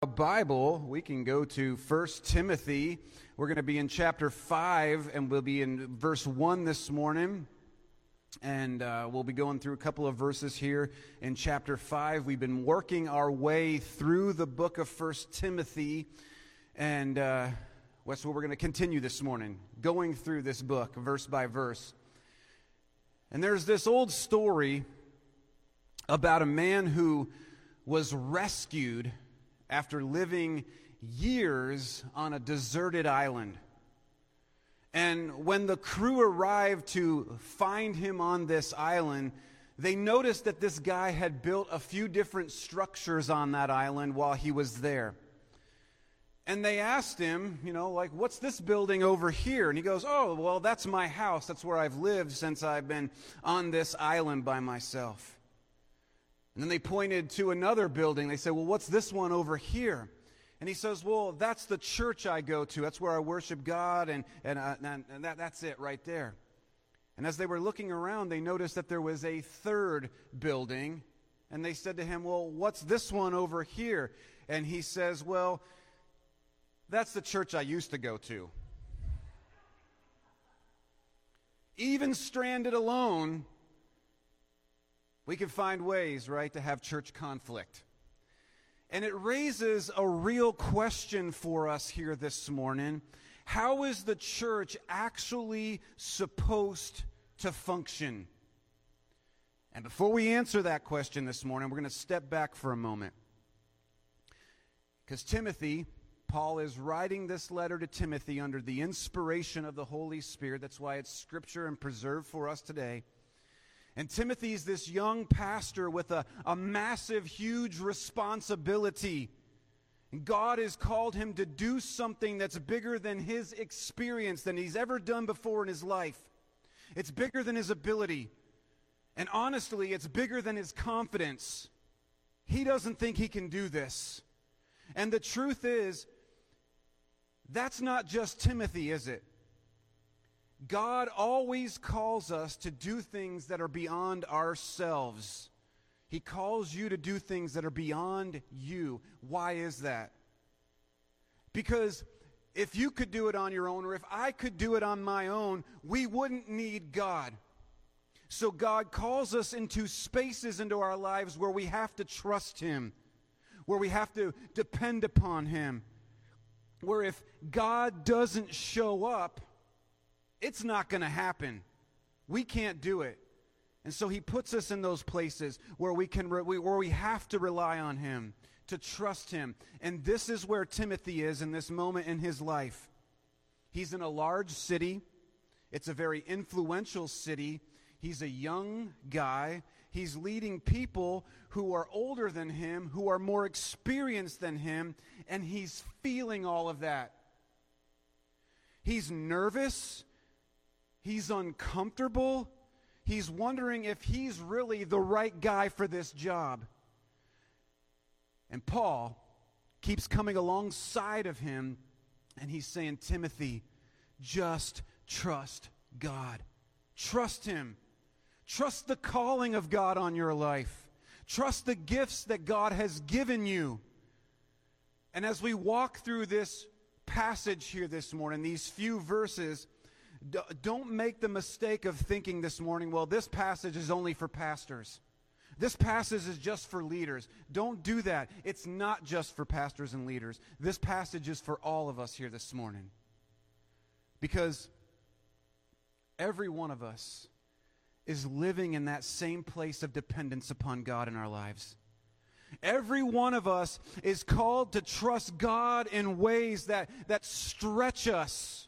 A Bible, we can go to 1 Timothy. We're going to be in chapter 5, and we'll be in verse 1 this morning. And we'll be going through a couple of verses here in chapter 5. We've been working our way through the book of 1 Timothy, and that's what we're going to continue this morning, going through this book verse by verse. And there's this old story about a man who was rescued after living years on a deserted island. And when the crew arrived to find him on this island, they noticed that this guy had built a few different structures on that island while he was there. And they asked him, what's this building over here? And he goes, oh, well, that's my house. That's where I've lived since I've been on this island by myself. And then they pointed to another building. They said, well, what's this one over here? And he says, well, that's the church I go to. That's where I worship God, and that's it right there. And as they were looking around, they noticed that there was a third building. And they said to him, well, what's this one over here? And he says, well, that's the church I used to go to. Even stranded alone, we can find ways, right, to have church conflict. And it raises a real question for us here this morning. How is the church actually supposed to function? And before we answer that question this morning, we're going to step back for a moment. Because Timothy, Paul is writing this letter to Timothy under the inspiration of the Holy Spirit. That's why it's scripture and preserved for us today. And Timothy's this young pastor with a massive, huge responsibility. And God has called him to do something that's bigger than his experience, than he's ever done before in his life. It's bigger than his ability. And honestly, it's bigger than his confidence. He doesn't think he can do this. And the truth is, that's not just Timothy, is it? God always calls us to do things that are beyond ourselves. He calls you to do things that are beyond you. Why is that? Because if you could do it on your own, or if I could do it on my own, we wouldn't need God. So God calls us into spaces into our lives where we have to trust Him, where we have to depend upon Him, where if God doesn't show up, it's not going to happen. We can't do it. And so He puts us in those places where we have to rely on Him, to trust Him. And this is where Timothy is in this moment in his life. He's in a large city. It's a very influential city. He's a young guy. He's leading people who are older than him, who are more experienced than him, and he's feeling all of that. He's nervous. He's uncomfortable. He's wondering if he's really the right guy for this job. And Paul keeps coming alongside of him, and he's saying, Timothy, just trust God. Trust Him. Trust the calling of God on your life. Trust the gifts that God has given you. And as we walk through this passage here this morning, these few verses, don't make the mistake of thinking this morning, well, this passage is only for pastors. This passage is just for leaders. Don't do that. It's not just for pastors and leaders. This passage is for all of us here this morning. Because every one of us is living in that same place of dependence upon God in our lives. Every one of us is called to trust God in ways that stretch us,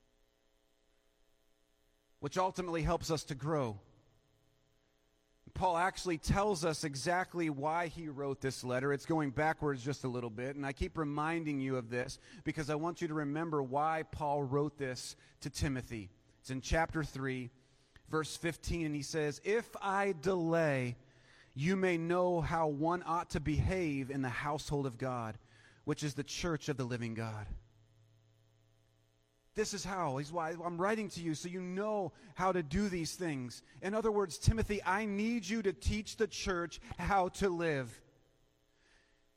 which ultimately helps us to grow. Paul actually tells us exactly why he wrote this letter. It's going backwards just a little bit, and I keep reminding you of this because I want you to remember why Paul wrote this to Timothy. It's in chapter 3, verse 15, and he says, "If I delay, you may know how one ought to behave in the household of God, which is the church of the living God." This is how. He's why I'm writing to you so you know how to do these things. In other words, Timothy, I need you to teach the church how to live.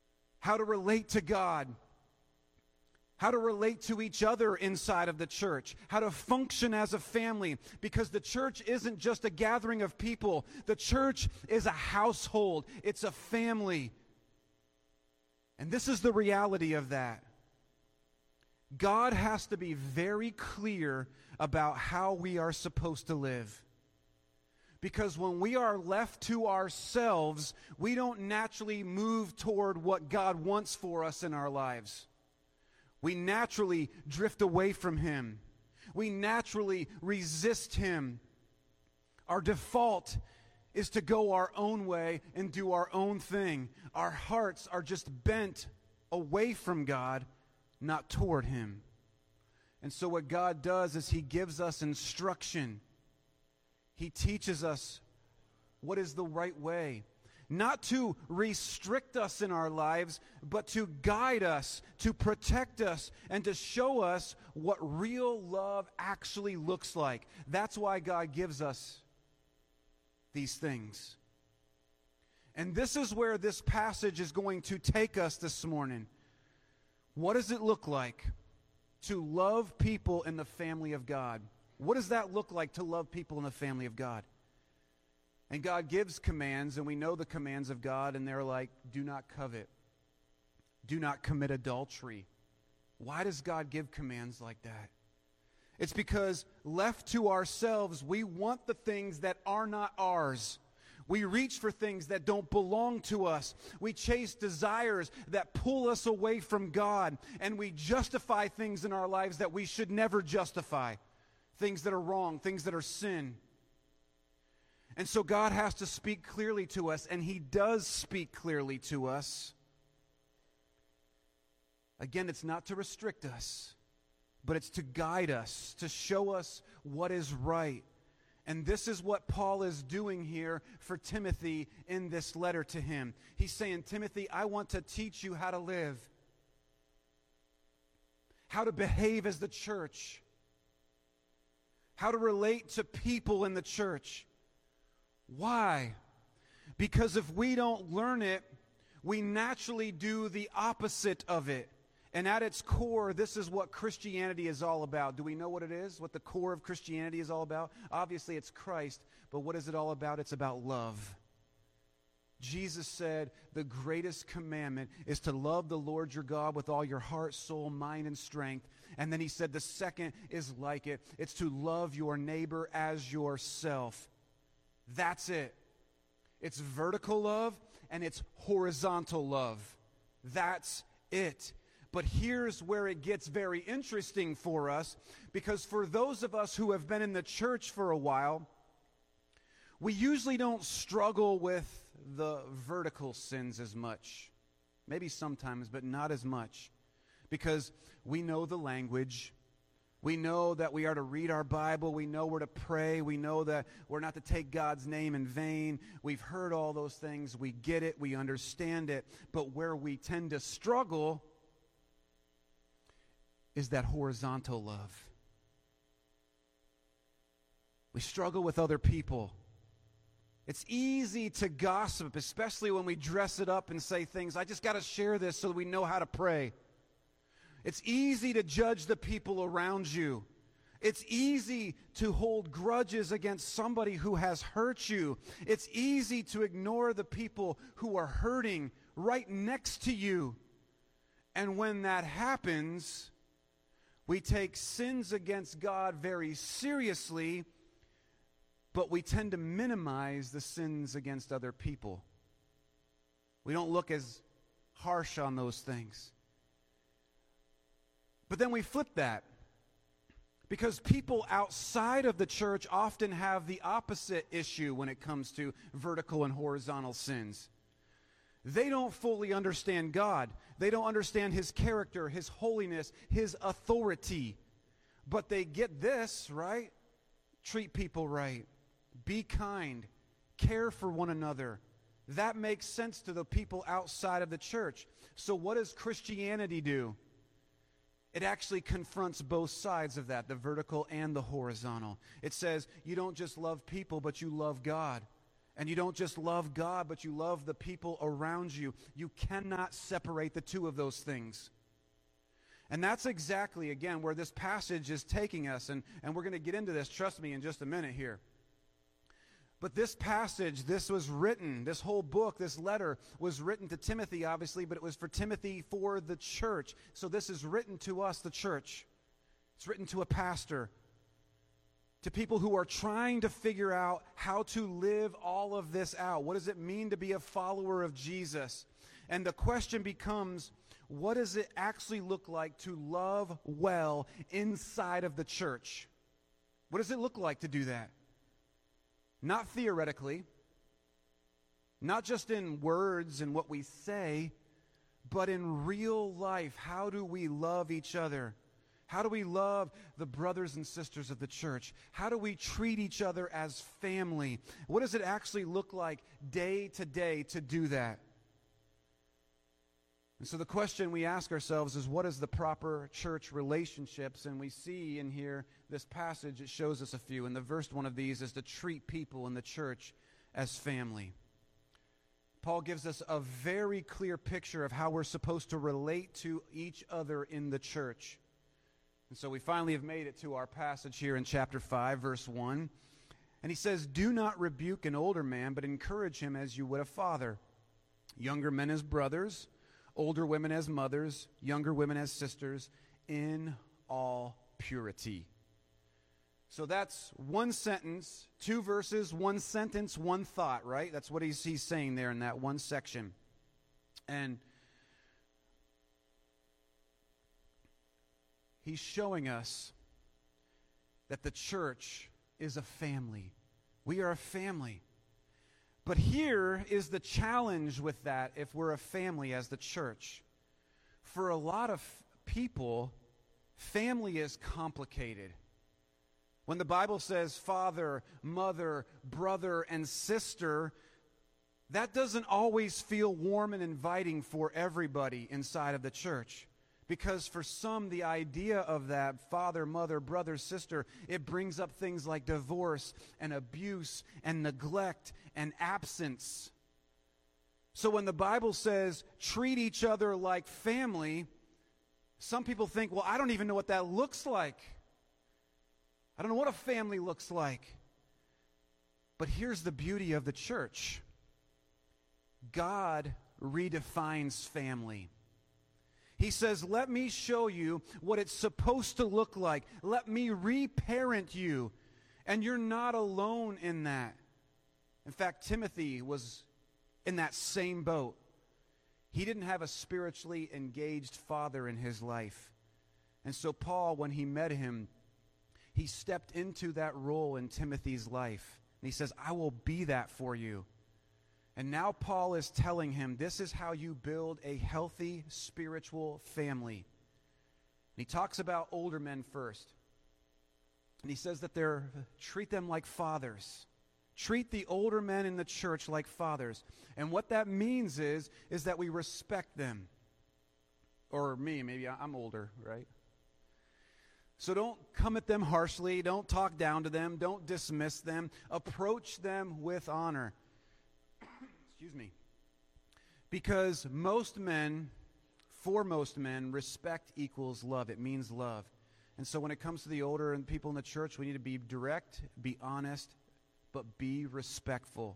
how to relate to God, how to relate to each other inside of the church, how to function as a family, because the church isn't just a gathering of people. The church is a household. It's a family. And this is the reality of that. God has to be very clear about how we are supposed to live. Because when we are left to ourselves, we don't naturally move toward what God wants for us in our lives. We naturally drift away from Him. We naturally resist Him. Our default is to go our own way and do our own thing. Our hearts are just bent away from God, not toward Him. And so what God does is He gives us instruction. He teaches us what is the right way. Not to restrict us in our lives, but to guide us, to protect us, and to show us what real love actually looks like. That's why God gives us these things. And this is where this passage is going to take us this morning. What does it look like to love people in the family of God? What does that look like to love people in the family of God? And God gives commands, and we know the commands of God, and they're like, do not covet. Do not commit adultery. Why does God give commands like that? It's because left to ourselves, we want the things that are not ours. We reach for things that don't belong to us. We chase desires that pull us away from God, and we justify things in our lives that we should never justify. Things that are wrong, things that are sin. And so God has to speak clearly to us, and He does speak clearly to us. Again, it's not to restrict us, but it's to guide us, to show us what is right. And this is what Paul is doing here for Timothy in this letter to him. He's saying, Timothy, I want to teach you how to live, how to behave as the church, how to relate to people in the church. Why? Because if we don't learn it, we naturally do the opposite of it. And at its core, this is what Christianity is all about. Do we know what it is? What the core of Christianity is all about? Obviously, it's Christ. But what is it all about? It's about love. Jesus said the greatest commandment is to love the Lord your God with all your heart, soul, mind, and strength. And then He said the second is like it. It's to love your neighbor as yourself. That's it. It's vertical love and it's horizontal love. That's it. But here's where it gets very interesting for us, because for those of us who have been in the church for a while, we usually don't struggle with the vertical sins as much. Maybe sometimes, but not as much. Because we know the language. We know that we are to read our Bible. We know we're to pray. We know that we're not to take God's name in vain. We've heard all those things. We get it. We understand it. But where we tend to struggle is that horizontal love. We struggle with other people. It's easy to gossip, especially when we dress it up and say things, I just got to share this so that we know how to pray. It's easy to judge the people around you. It's easy to hold grudges against somebody who has hurt you. It's easy to ignore the people who are hurting right next to you. And when that happens, we take sins against God very seriously, but we tend to minimize the sins against other people. We don't look as harsh on those things. But then we flip that, because people outside of the church often have the opposite issue when it comes to vertical and horizontal sins. They don't fully understand God. They don't understand His character, His holiness, His authority. But they get this, right? Treat people right. Be kind. Care for one another. That makes sense to the people outside of the church. So what does Christianity do? It actually confronts both sides of that, the vertical and the horizontal. It says you don't just love people, but you love God. And you don't just love God, but you love the people around you. You cannot separate the two of those things. And that's exactly, again, where this passage is taking us. And we're going to get into this, trust me, in just a minute here. But this passage, this was written, this whole book, this letter was written to Timothy, obviously, but it was for Timothy for the church. So this is written to us, the church. It's written to a pastor, to people who are trying to figure out how to live all of this out. What does it mean to be a follower of Jesus? And the question becomes, what does it actually look like to love well inside of the church? What does it look like to do that? Not theoretically, not just in words and what we say, but in real life. How do we love each other? How do we love the brothers and sisters of the church? How do we treat each other as family? What does it actually look like day to day to do that? And so the question we ask ourselves is, what is the proper church relationships? And we see in here, this passage, it shows us a few. And the first one of these is to treat people in the church as family. Paul gives us a very clear picture of how we're supposed to relate to each other in the church. And so we finally have made it to our passage here in chapter 5, verse 1. And he says, "Do not rebuke an older man, but encourage him as you would a father. Younger men as brothers, older women as mothers, younger women as sisters, in all purity." So that's one sentence, two verses, one sentence, one thought, right? That's what he's saying there in that one section. And he's showing us that the church is a family. We are a family. But here is the challenge with that if we're a family as the church. For a lot of people, family is complicated. When the Bible says father, mother, brother, and sister, that doesn't always feel warm and inviting for everybody inside of the church. Because for some, the idea of that, father, mother, brother, sister, it brings up things like divorce and abuse and neglect and absence. So when the Bible says, treat each other like family, some people think, well, I don't even know what that looks like. I don't know what a family looks like. But here's the beauty of the church. God redefines family. He says, let me show you what it's supposed to look like. Let me reparent you. And you're not alone in that. In fact, Timothy was in that same boat. He didn't have a spiritually engaged father in his life. And so Paul, when he met him, he stepped into that role in Timothy's life. And he says, I will be that for you. And now Paul is telling him, this is how you build a healthy spiritual family. And he talks about older men first. And he says that treat them like fathers. Treat the older men in the church like fathers. And what that means is that we respect them. Or me, maybe I'm older, right? So don't come at them harshly. Don't talk down to them. Don't dismiss them. Approach them with honor. Excuse me. Because for most men, respect equals love. It means love. And so when it comes to the older and people in the church, we need to be direct, be honest, but be respectful.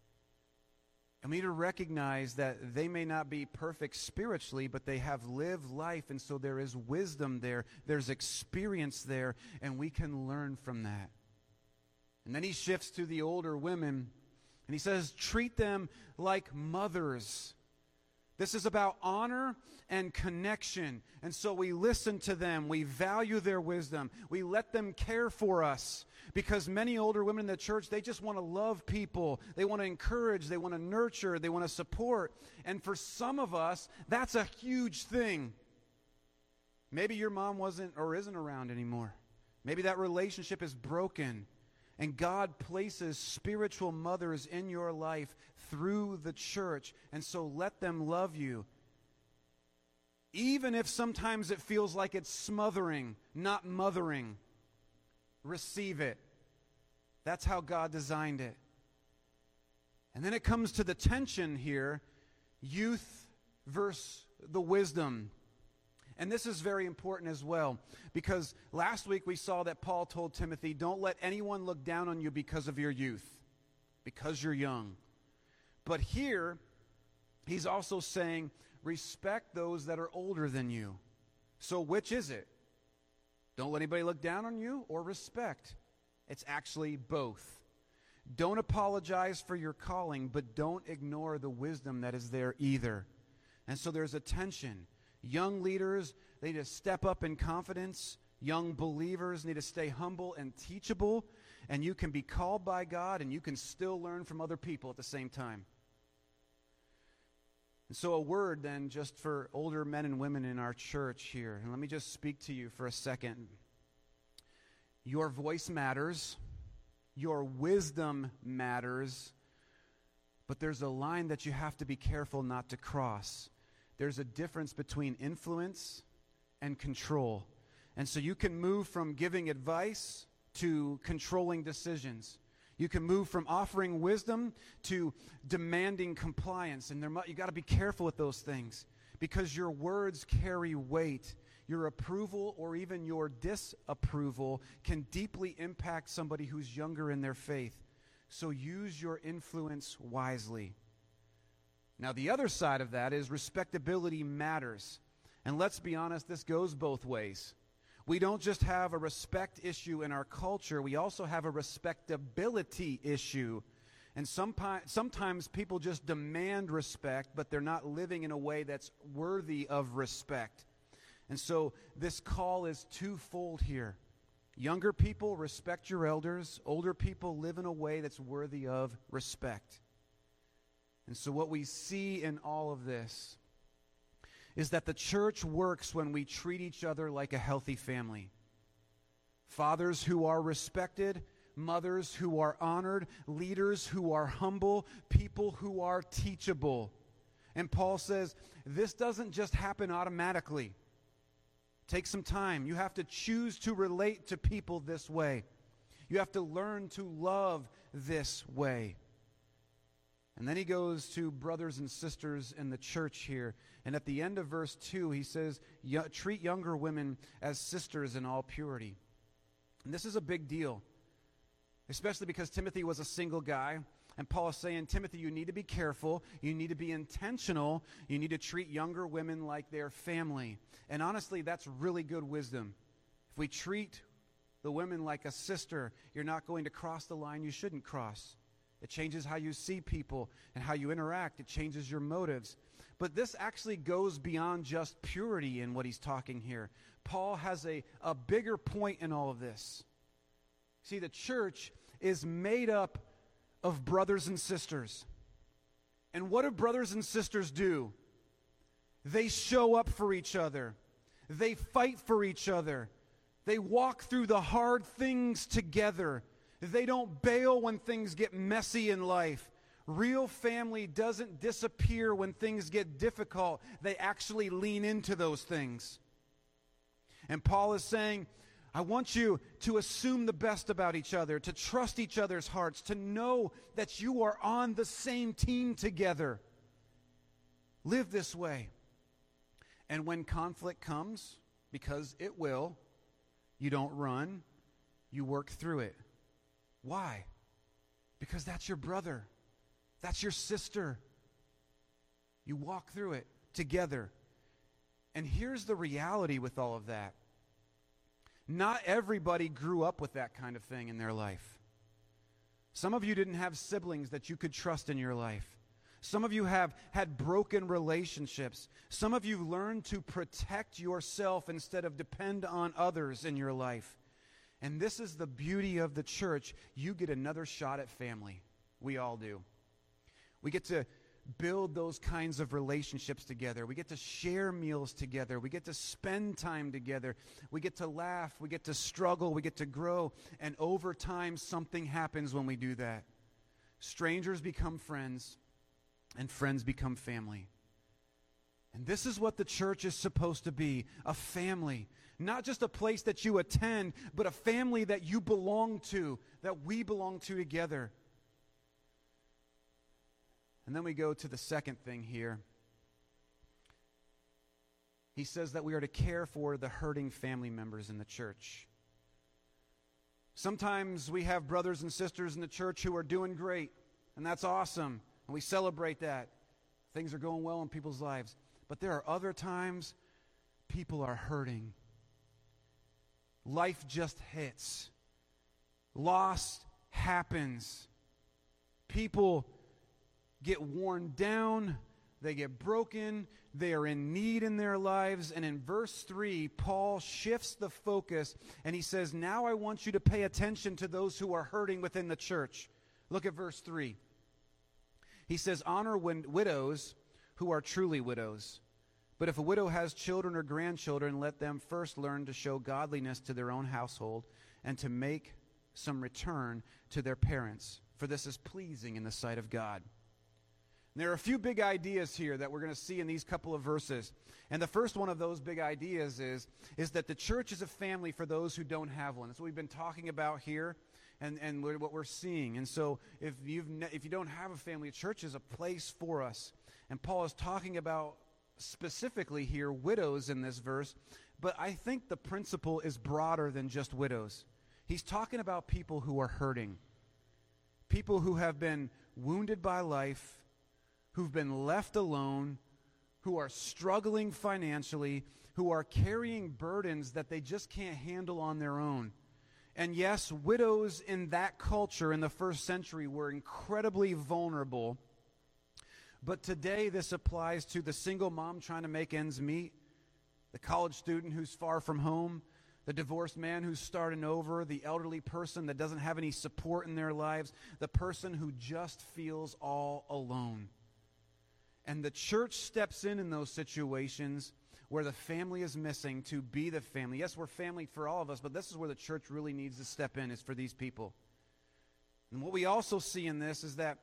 And we need to recognize that they may not be perfect spiritually, but they have lived life, and so there is wisdom there, there's experience there, and we can learn from that. And then he shifts to the older women, and he says, treat them like mothers. This is about honor and connection. And so we listen to them. We value their wisdom. We let them care for us. Because many older women in the church, they just want to love people. They want to encourage. They want to nurture. They want to support. And for some of us, that's a huge thing. Maybe your mom wasn't or isn't around anymore. Maybe that relationship is broken. And God places spiritual mothers in your life through the church. And so let them love you. Even if sometimes it feels like it's smothering, not mothering. Receive it. That's how God designed it. And then it comes to the tension here, youth versus the wisdom. And this is very important as well, because last week we saw that Paul told Timothy, don't let anyone look down on you because of your youth, because you're young. But here, he's also saying, respect those that are older than you. So which is it? Don't let anybody look down on you or respect? It's actually both. Don't apologize for your calling, but don't ignore the wisdom that is there either. And so there's a tension. Young leaders, they need to step up in confidence. Young believers need to stay humble and teachable. And you can be called by God, and you can still learn from other people at the same time. And so a word then just for older men and women in our church here. And let me just speak to you for a second. Your voice matters. Your wisdom matters. But there's a line that you have to be careful not to cross. There's a difference between influence and control. And so you can move from giving advice to controlling decisions. You can move from offering wisdom to demanding compliance. And you got to be careful with those things, because your words carry weight. Your approval or even your disapproval can deeply impact somebody who's younger in their faith. So use your influence wisely. Now, the other side of that is respectability matters. And let's be honest, this goes both ways. We don't just have a respect issue in our culture, we also have a respectability issue. And sometimes people just demand respect, but they're not living in a way that's worthy of respect. And so this call is twofold here. Younger people, respect your elders. Older people, live in a way that's worthy of respect. And so what we see in all of this is that the church works when we treat each other like a healthy family. Fathers who are respected, mothers who are honored, leaders who are humble, people who are teachable. And Paul says, this doesn't just happen automatically. Take some time. You have to choose to relate to people this way. You have to learn to love this way. And then he goes to brothers and sisters in the church here. And at the end of verse 2, he says, treat younger women as sisters in all purity. And this is a big deal, especially because Timothy was a single guy. And Paul is saying, Timothy, you need to be careful. You need to be intentional. You need to treat younger women like their family. And honestly, that's really good wisdom. If we treat the women like a sister, you're not going to cross the line you shouldn't cross. It changes how you see people and how you interact. It changes your motives. But this actually goes beyond just purity in what he's talking here. Paul has a bigger point in all of this. See, the church is made up of brothers and sisters. And what do brothers and sisters do? They show up for each other. They fight for each other. They walk through the hard things together. They don't bail when things get messy in life. Real family doesn't disappear when things get difficult. They actually lean into those things. And Paul is saying, I want you to assume the best about each other, to trust each other's hearts, to know that you are on the same team together. Live this way. And when conflict comes, because it will, you don't run, you work through it. Why? Because that's your brother. That's your sister. You walk through it together. And here's the reality with all of that. Not everybody grew up with that kind of thing in their life. Some of you didn't have siblings that you could trust in your life. Some of you have had broken relationships. Some of you learned to protect yourself instead of depend on others in your life. And this is the beauty of the church. You get another shot at family. We all do. We get to build those kinds of relationships together. We get to share meals together. We get to spend time together. We get to laugh. We get to struggle. We get to grow. And over time, something happens when we do that. Strangers become friends, and friends become family. And this is what the church is supposed to be, a family. Not just a place that you attend, but a family that you belong to, that we belong to together. And then we go to the second thing here. He says that we are to care for the hurting family members in the church. Sometimes we have brothers and sisters in the church who are doing great, and that's awesome, and we celebrate that. Things are going well in people's lives. But there are other times people are hurting. Life just hits. Loss happens. People get worn down. They get broken. They are in need in their lives. And in verse 3, Paul shifts the focus and he says, now I want you to pay attention to those who are hurting within the church. Look at verse 3. He says, honor widows who are truly widows. But if a widow has children or grandchildren, let them first learn to show godliness to their own household and to make some return to their parents. For this is pleasing in the sight of God. And there are a few big ideas here that we're going to see in these couple of verses. And the first one of those big ideas is that the church is a family for those who don't have one. That's what we've been talking about here and what we're seeing. And so if you don't have a family, church is a place for us. And Paul is talking about specifically here widows in this verse, but I think the principle is broader than just widows. He's talking about people who are hurting, people who have been wounded by life, who've been left alone, who are struggling financially, who are carrying burdens that they just can't handle on their own. And yes, widows in that culture in the first century were incredibly vulnerable. But today this applies to the single mom trying to make ends meet, the college student who's far from home, the divorced man who's starting over, the elderly person that doesn't have any support in their lives, the person who just feels all alone. And the church steps in those situations where the family is missing to be the family. Yes, we're family for all of us, but this is where the church really needs to step in, is for these people. And what we also see in this is that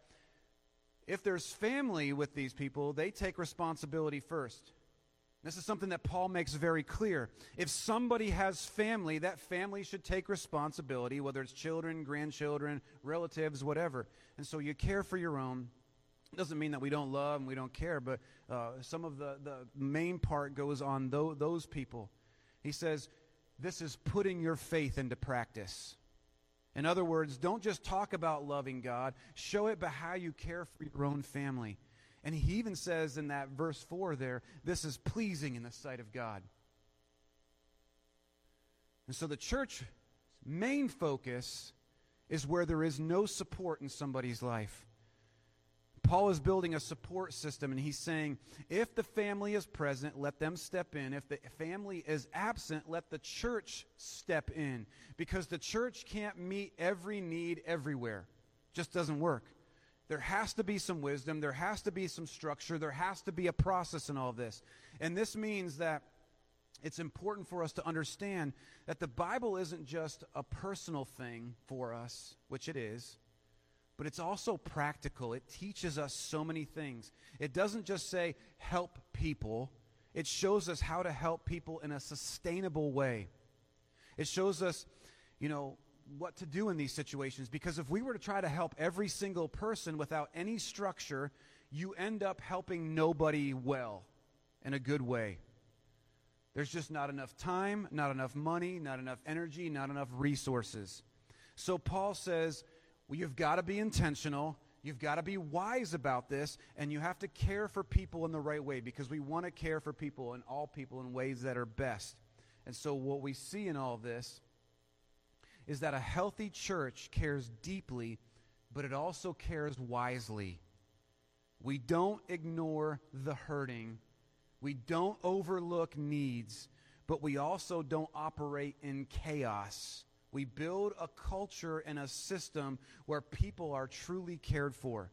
if there's family with these people, they take responsibility first. This is something that Paul makes very clear. If somebody has family, that family should take responsibility, whether it's children, grandchildren, relatives, whatever. And so you care for your own. It doesn't mean that we don't love and we don't care, but some of the main part goes on those people. He says, this is putting your faith into practice. In other words, don't just talk about loving God. Show it by how you care for your own family. And he even says in that verse 4 there, this is pleasing in the sight of God. And so the church's main focus is where there is no support in somebody's life. Paul is building a support system, and he's saying, if the family is present, let them step in. If the family is absent, let the church step in. Because the church can't meet every need everywhere. It just doesn't work. There has to be some wisdom. There has to be some structure. There has to be a process in all of this. And this means that it's important for us to understand that the Bible isn't just a personal thing for us, which it is, but it's also practical. It teaches us so many things. It doesn't just say help people. It shows us how to help people in a sustainable way. It shows us, what to do in these situations. Because if we were to try to help every single person without any structure, you end up helping nobody well in a good way. There's just not enough time, not enough money, not enough energy, not enough resources. So Paul says, well, you've got to be intentional, you've got to be wise about this, and you have to care for people in the right way, because we want to care for people and all people in ways that are best. And so what we see in all this is that a healthy church cares deeply, but it also cares wisely. We don't ignore the hurting. We don't overlook needs, but we also don't operate in chaos. We build a culture and a system where people are truly cared for.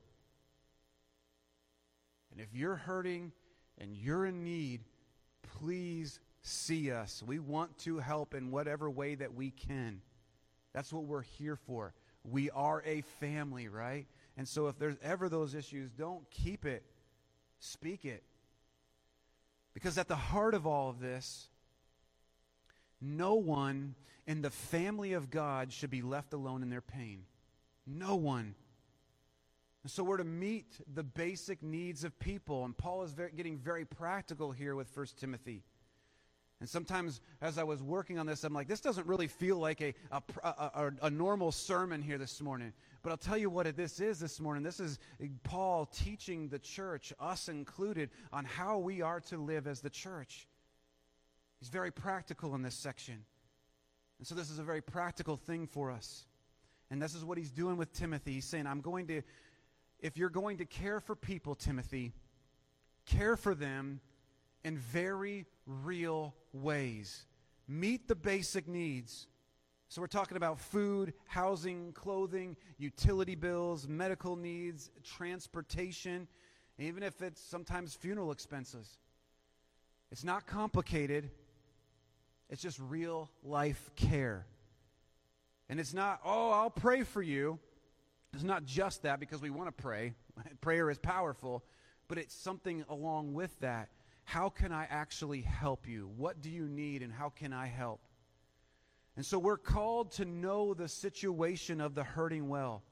And if you're hurting and you're in need, please see us. We want to help in whatever way that we can. That's what we're here for. We are a family, right? And so if there's ever those issues, don't keep it. Speak it. Because at the heart of all of this, no one in the family of God should be left alone in their pain. No one. And so we're to meet the basic needs of people. And Paul is getting very practical here with 1 Timothy. And sometimes as I was working on this, I'm like, this doesn't really feel like a normal sermon here this morning. But I'll tell you what this is this morning. This is Paul teaching the church, us included, on how we are to live as the church. He's very practical in this section. And so this is a very practical thing for us. And this is what he's doing with Timothy. He's saying, if you're going to care for people, Timothy, care for them in very real ways. Meet the basic needs. So we're talking about food, housing, clothing, utility bills, medical needs, transportation, even if it's sometimes funeral expenses. It's not complicated. It's just real life care. And it's not, I'll pray for you. It's not just that, because we want to pray. Prayer is powerful. But it's something along with that. How can I actually help you? What do you need, and how can I help? And so we're called to know the situation of the hurting well.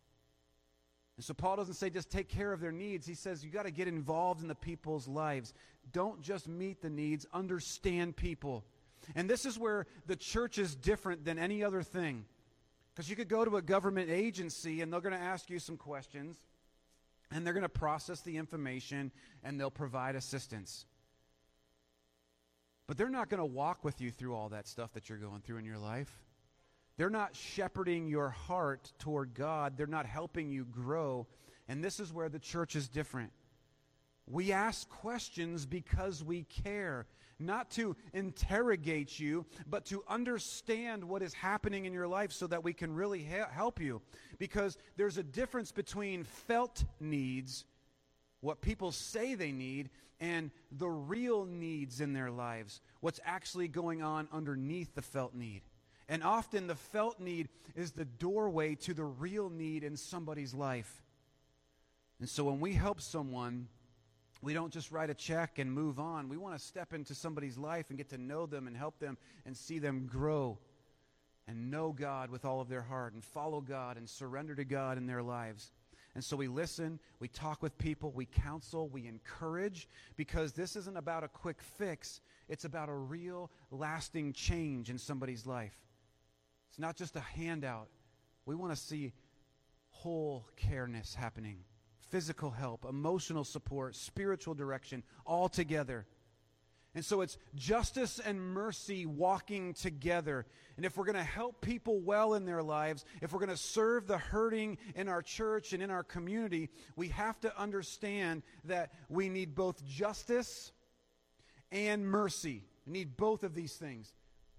And so Paul doesn't say just take care of their needs. He says you got to get involved in the people's lives. Don't just meet the needs, understand people. And this is where the church is different than any other thing. Because you could go to a government agency and they're going to ask you some questions, and they're going to process the information, and they'll provide assistance. But they're not going to walk with you through all that stuff that you're going through in your life. They're not shepherding your heart toward God. They're not helping you grow. And this is where the church is different. We ask questions because we care. Not to interrogate you, but to understand what is happening in your life so that we can really help you. Because there's a difference between felt needs, what people say they need, and the real needs in their lives, what's actually going on underneath the felt need. And often the felt need is the doorway to the real need in somebody's life. And so when we help someone, we don't just write a check and move on. We want to step into somebody's life and get to know them and help them and see them grow and know God with all of their heart and follow God and surrender to God in their lives. And so we listen, we talk with people, we counsel, we encourage, because this isn't about a quick fix. It's about a real, lasting change in somebody's life. It's not just a handout. We want to see whole careness happening. Physical help, emotional support, spiritual direction, all together. And so it's justice and mercy walking together. And if we're going to help people well in their lives, if we're going to serve the hurting in our church and in our community, we have to understand that we need both justice and mercy. We need both of these things.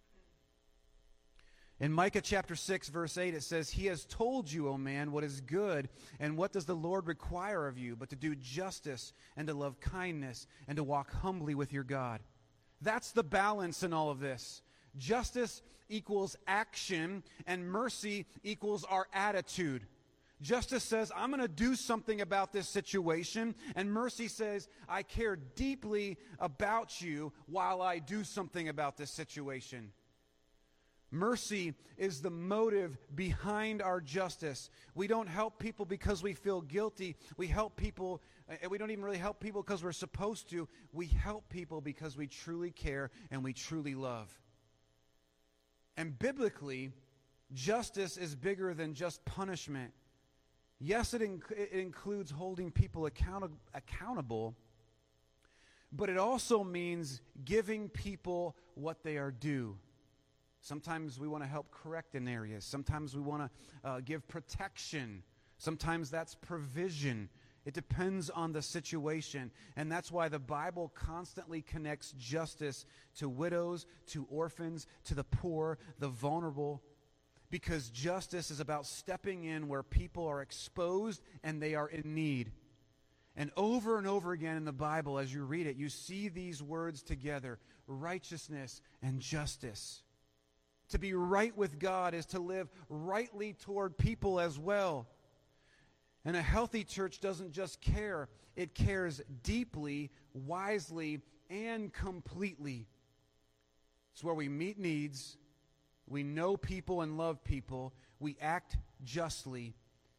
In Micah chapter 6, verse 8, it says, "He has told you, O man, what is good, and what does the Lord require of you, but to do justice and to love kindness and to walk humbly with your God." That's the balance in all of this. Justice equals action, and mercy equals our attitude. Justice says, I'm going to do something about this situation, and mercy says, I care deeply about you while I do something about this situation. Mercy is the motive behind our justice. We don't help people because we feel guilty. We help people, and we don't even really help people because we're supposed to. We help people because we truly care and we truly love. And biblically, justice is bigger than just punishment. Yes, it includes holding people accountable, but it also means giving people what they are due. Sometimes we want to help correct in areas. Sometimes we want to give protection. Sometimes that's provision. It depends on the situation. And that's why the Bible constantly connects justice to widows, to orphans, to the poor, the vulnerable. Because justice is about stepping in where people are exposed and they are in need. And over again in the Bible, as you read it, you see these words together: righteousness and justice. To be right with God is to live rightly toward people as well. And a healthy church doesn't just care, it cares deeply, wisely, and completely. It's where we meet needs, we know people and love people, we act justly,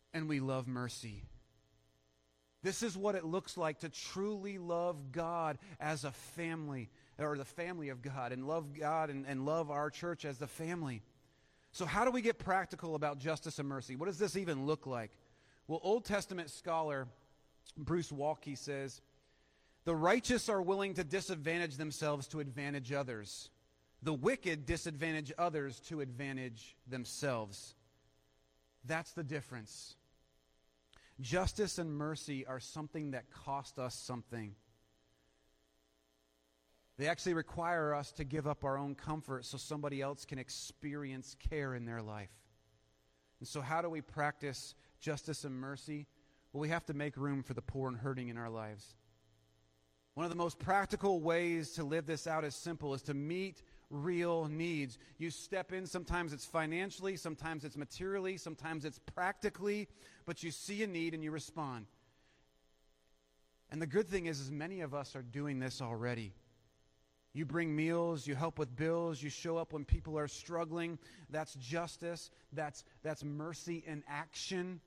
and we love mercy. This is what it looks like to truly love God as a family, or the family of God, and love God and love our church as the family. So how do we get practical about justice and mercy? What does this even look like? Well, Old Testament scholar Bruce Waltke says, the righteous are willing to disadvantage themselves to advantage others. The wicked disadvantage others to advantage themselves. That's the difference. Justice and mercy are something that cost us something. They actually require us to give up our own comfort so somebody else can experience care in their life. And so how do we practice justice and mercy? Well, we have to make room for the poor and hurting in our lives. One of the most practical ways to live this out is simple, is to meet real needs. You step in, sometimes it's financially, sometimes it's materially, sometimes it's practically, but you see a need and you respond. And the good thing is many of us are doing this already. You bring meals, you help with bills, you show up when people are struggling. That's justice, that's mercy in action.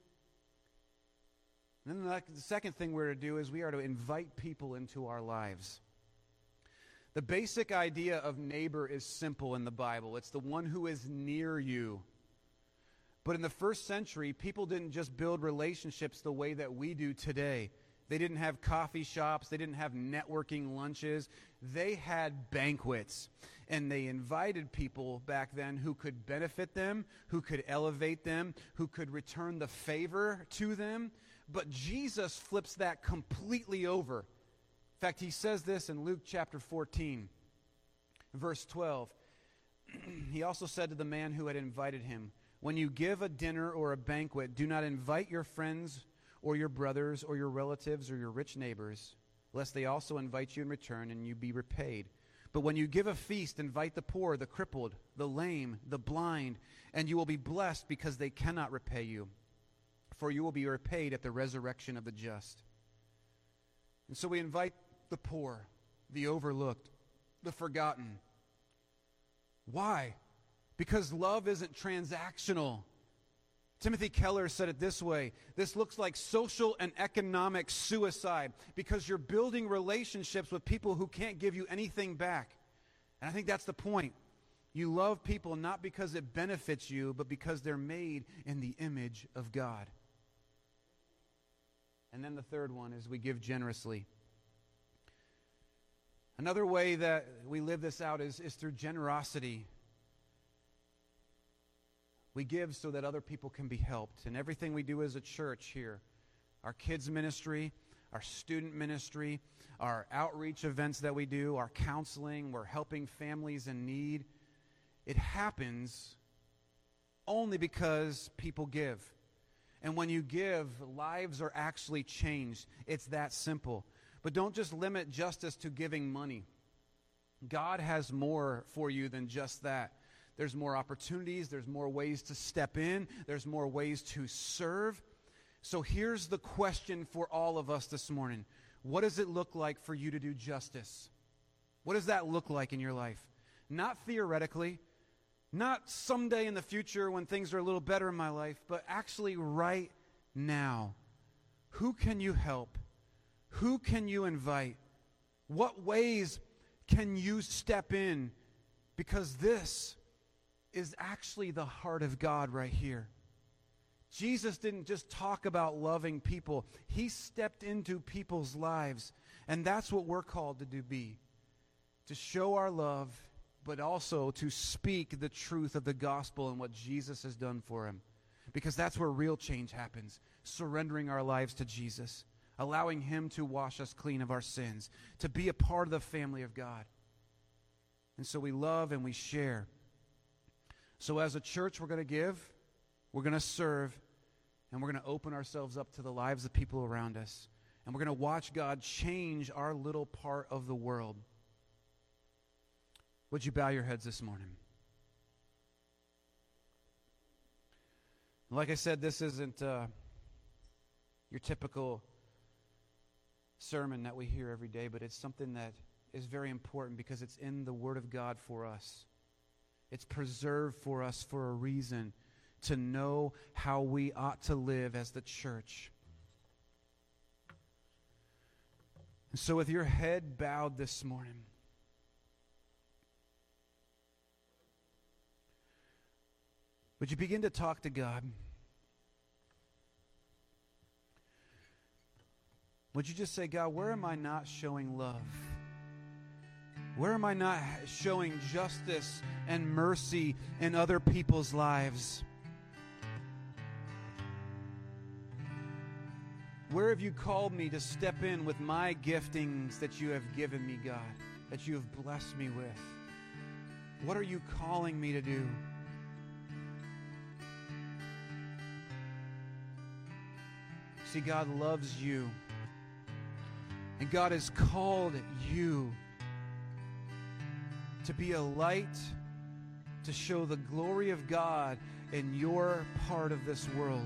And then the second thing we're to do is we are to invite people into our lives. The basic idea of neighbor is simple in the Bible. It's the one who is near you. But in the first century, people didn't just build relationships the way that we do today. They didn't have coffee shops. They didn't have networking lunches. They had banquets. And they invited people back then who could benefit them, who could elevate them, who could return the favor to them. But Jesus flips that completely over. In fact, he says this in Luke chapter 14, verse 12. He also said to the man who had invited him, when you give a dinner or a banquet, do not invite your friends or your brothers or your relatives or your rich neighbors, lest they also invite you in return and you be repaid. But when you give a feast, invite the poor, the crippled, the lame, the blind, and you will be blessed because they cannot repay you. For you will be repaid at the resurrection of the just. And so we invite the poor, the overlooked, the forgotten. Why? Because love isn't transactional. Timothy Keller said it this way: this looks like social and economic suicide because you're building relationships with people who can't give you anything back. And I think that's the point. You love people not because it benefits you, but because they're made in the image of God. And then the third one is we give generously. Another way that we live this out is through generosity. We give so that other people can be helped. And everything we do as a church here, our kids ministry, our student ministry, our outreach events that we do, our counseling, we're helping families in need. It happens only because people give. And when you give, lives are actually changed. It's that simple. But don't just limit justice to giving money. God has more for you than just that. There's more opportunities. There's more ways to step in. There's more ways to serve. So here's the question for all of us this morning. What does it look like for you to do justice? What does that look like in your life? Not theoretically, not someday in the future when things are a little better in my life, but actually right now. Who can you help? Who can you invite? What ways can you step in? Because this is actually the heart of God right here. Jesus didn't just talk about loving people. He stepped into people's lives. And that's what we're called to do, to show our love, but also to speak the truth of the gospel and what Jesus has done for him. Because that's where real change happens. Surrendering our lives to Jesus. Allowing him to wash us clean of our sins. To be a part of the family of God. And so we love and we share. So as a church, we're going to give. We're going to serve. And we're going to open ourselves up to the lives of people around us. And we're going to watch God change our little part of the world. Would you bow your heads this morning? Like I said, this isn't your typical sermon that we hear every day, but it's something that is very important because it's in the Word of God for us. It's preserved for us for a reason to know how we ought to live as the church. And so with your head bowed this morning, would you begin to talk to God? Would you just say, God, where am I not showing love? Where am I not showing justice and mercy in other people's lives? Where have you called me to step in with my giftings that you have given me, God, that you have blessed me with? What are you calling me to do? See, God loves you. And God has called you to be a light, to show the glory of God in your part of this world.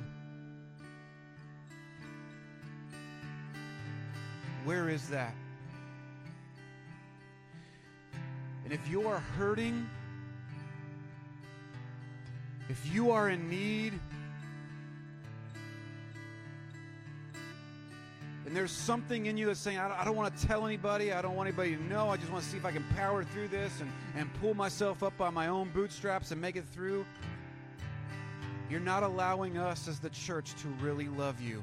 Where is that? And if you are hurting, if you are in need, and there's something in you that's saying, I don't want to tell anybody, I don't want anybody to know, I just want to see if I can power through this and pull myself up by my own bootstraps and make it through, you're not allowing us as the church to really love you.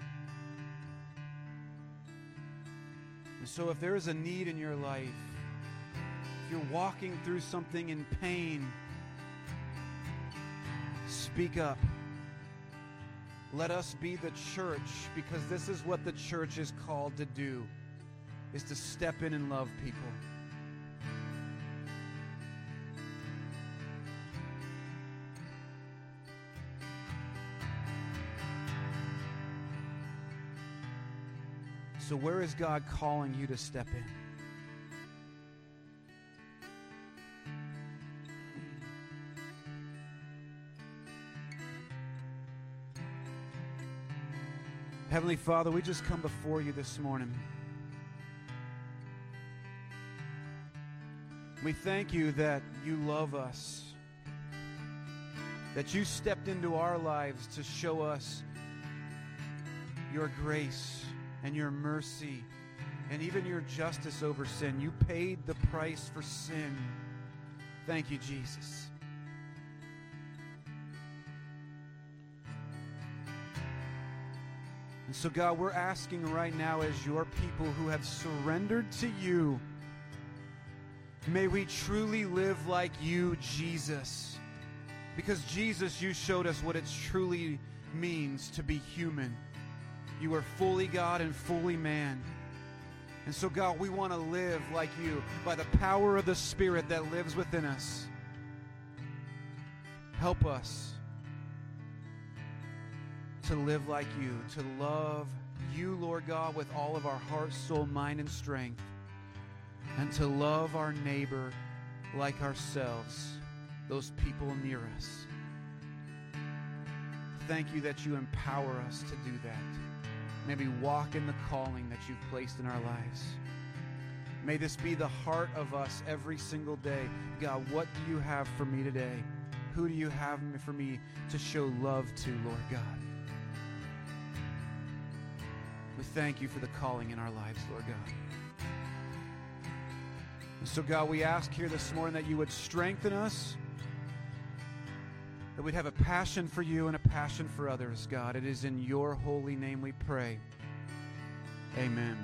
And so if there is a need in your life, if you're walking through something in pain, speak up. Let us be the church, because this is what the church is called to do, is to step in and love people. So where is God calling you to step in? Heavenly Father, we just come before you this morning. We thank you that you love us, that you stepped into our lives to show us your grace and your mercy and even your justice over sin. You paid the price for sin. Thank you, Jesus. And so, God, we're asking right now as your people who have surrendered to you, may we truly live like you, Jesus. Because, Jesus, you showed us what it truly means to be human. You are fully God and fully man. And so, God, we want to live like you by the power of the Spirit that lives within us. Help us to live like you, to love you, Lord God, with all of our heart, soul, mind, and strength, and to love our neighbor like ourselves, those people near us. Thank you that you empower us to do that. May we walk in the calling that you've placed in our lives. May this be the heart of us every single day. God, what do you have for me today? Who do you have for me to show love to, Lord God? We thank you for the calling in our lives, Lord God. And so, God, we ask here this morning that you would strengthen us, that we'd have a passion for you and a passion for others, God. It is in your holy name we pray. Amen.